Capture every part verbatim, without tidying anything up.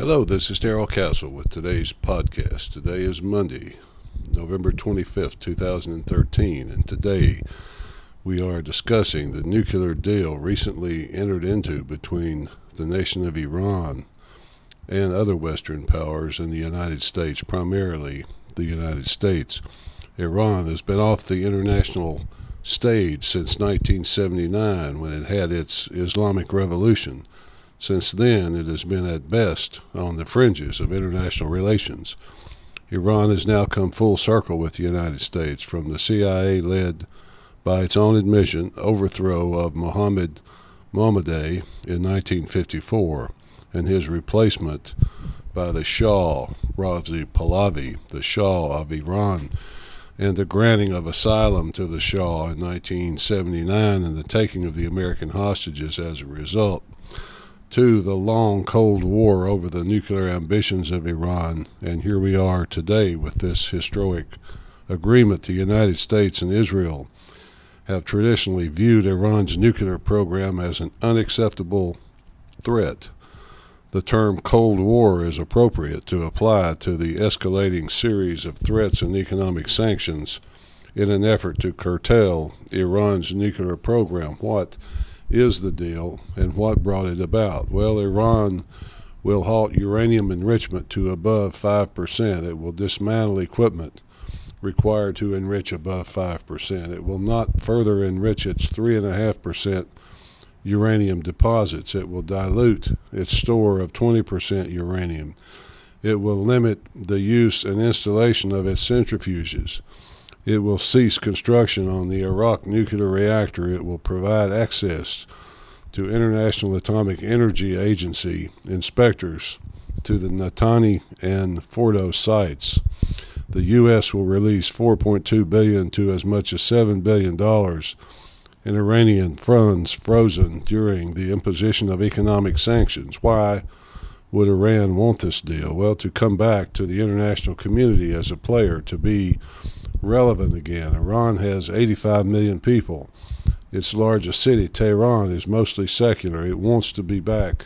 Hello, this is Darrell Castle with today's podcast. Today is Monday, November twenty-fifth, two thousand thirteen, and today we are discussing the nuclear deal recently entered into between the nation of Iran and other Western powers in the United States, primarily the United States. Iran has been off the international stage since nineteen seventy-nine when it had its Islamic Revolution. Since then, it has been at best on the fringes of international relations. Iran has now come full circle with the United States from the C I A-led, by its own admission, overthrow of Mohammad Mohammadi in nineteen fifty-four and his replacement by the Shah, Reza Pahlavi, the Shah of Iran, and the granting of asylum to the Shah in nineteen seventy-nine and the taking of the American hostages as a result, to the long Cold War over the nuclear ambitions of Iran, and here we are today with this historic agreement. The United States and Israel have traditionally viewed Iran's nuclear program as an unacceptable threat. The term Cold War is appropriate to apply to the escalating series of threats and economic sanctions in an effort to curtail Iran's nuclear program. What is the deal, and what brought it about? Well, Iran will halt uranium enrichment to above five percent. It will dismantle equipment required to enrich above five percent. It will not further enrich its three point five percent uranium deposits. It will dilute its store of twenty percent uranium. It will limit the use and installation of its centrifuges. It will cease construction on the Arak nuclear reactor. It will provide access to International Atomic Energy Agency inspectors to the Natanz and Fordo sites. The U S will release four point two billion dollars to as much as seven billion dollars in Iranian funds frozen during the imposition of economic sanctions. Why would Iran want this deal? Well, to come back to the international community as a player, to be relevant again. Iran has eighty-five million people. Its largest city, Tehran, is mostly secular. It wants to be back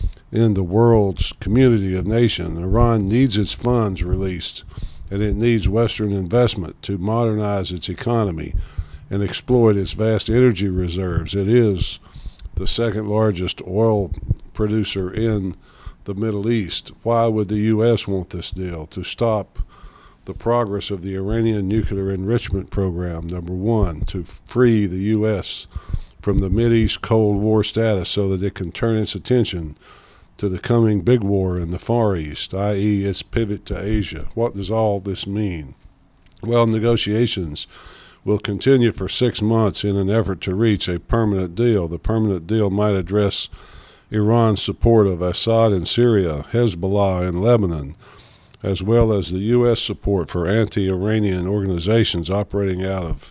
in the world's community of nations. Iran needs its funds released, and it needs Western investment to modernize its economy and exploit its vast energy reserves. It is the second largest oil producer in the Middle East. Why would the U S want this deal? To stop the progress of the Iranian nuclear enrichment program, number one, to free the U S from the Mideast Cold War status so that it can turn its attention to the coming big war in the Far East, that is its pivot to Asia. What does all this mean? Well, negotiations will continue for six months in an effort to reach a permanent deal. The permanent deal might address Iran's support of Assad in Syria, Hezbollah in Lebanon, as well as the U S support for anti-Iranian organizations operating out of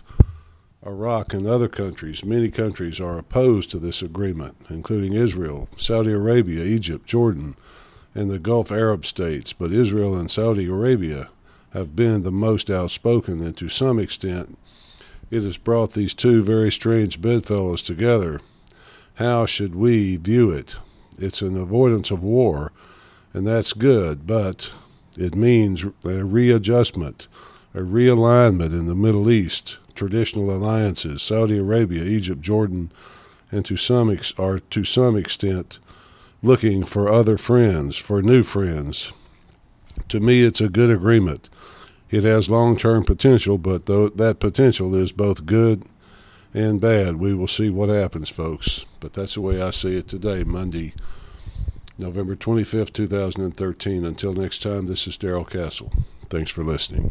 Iraq and other countries. Many countries are opposed to this agreement, including Israel, Saudi Arabia, Egypt, Jordan, and the Gulf Arab states. But Israel and Saudi Arabia have been the most outspoken, and to some extent, it has brought these two very strange bedfellows together. How should we view it? It's an avoidance of war, and that's good, but it means a readjustment, a realignment in the Middle East, traditional alliances, Saudi Arabia, Egypt, Jordan, and to some ex- are to some extent looking for other friends, for new friends. To me, it's a good agreement. It has long-term potential, but though that potential is both good and bad. We will see what happens, folks. But that's the way I see it today, Monday, November twenty-fifth, two thousand thirteen. Until next time, this is Darrell Castle. Thanks for listening.